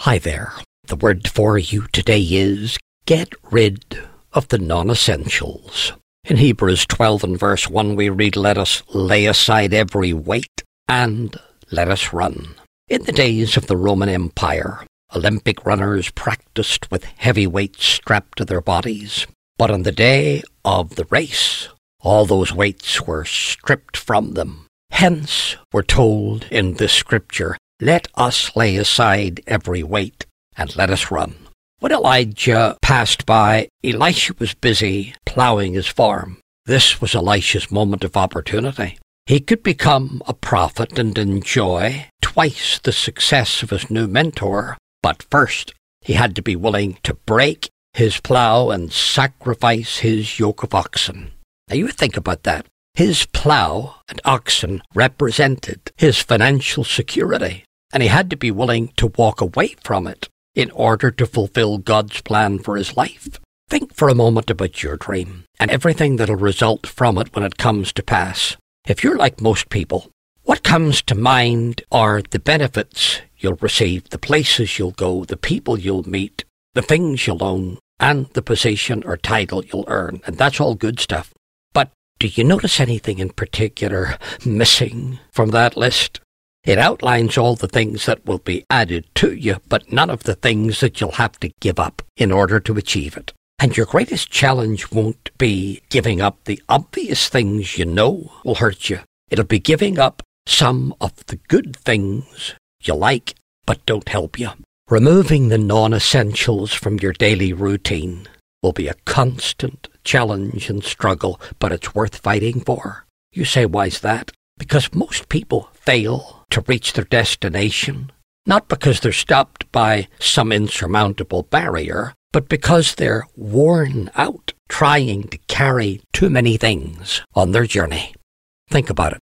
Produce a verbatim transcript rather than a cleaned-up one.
Hi there. The word for you today is get rid of the non-essentials. In Hebrews twelve and verse one we read, "Let us lay aside every weight and let us run." In the days of the Roman Empire, Olympic runners practiced with heavy weights strapped to their bodies. But on the day of the race, all those weights were stripped from them. Hence, we're told in this scripture, "Let us lay aside every weight and let us run." When Elijah passed by, Elisha was busy plowing his farm. This was Elisha's moment of opportunity. He could become a prophet and enjoy twice the success of his new mentor, but first he had to be willing to break his plow and sacrifice his yoke of oxen. Now you think about that. His plow and oxen represented his financial security, and he had to be willing to walk away from it in order to fulfill God's plan for his life. Think for a moment about your dream and everything that'll result from it when it comes to pass. If you're like most people, what comes to mind are the benefits you'll receive, the places you'll go, the people you'll meet, the things you'll own, and the position or title you'll earn. And that's all good stuff. But do you notice anything in particular missing from that list? It outlines all the things that will be added to you, but none of the things that you'll have to give up in order to achieve it. And your greatest challenge won't be giving up the obvious things you know will hurt you. It'll be giving up some of the good things you like but don't help you. Removing the non-essentials from your daily routine will be a constant challenge and struggle, but it's worth fighting for. You say, why's that? Because most people fail to reach their destination, not because they're stopped by some insurmountable barrier, but because they're worn out trying to carry too many things on their journey. Think about it.